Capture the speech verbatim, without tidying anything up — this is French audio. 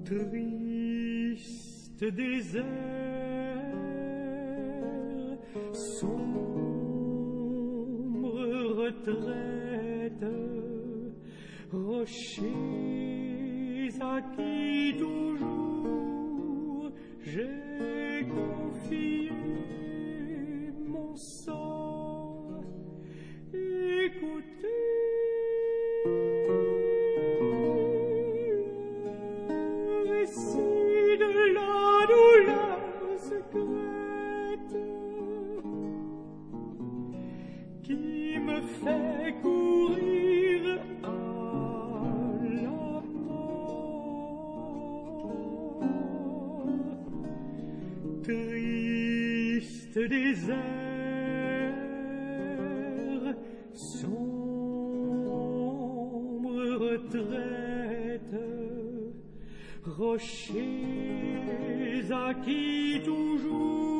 Triste désert, sombre retraite, rochers à qui toujours j'ai confié mon sang. Écoutez le récit de la douleur secrète qui me fait courir à la mort. Triste désert, sombre retraite, rochers à qui toujours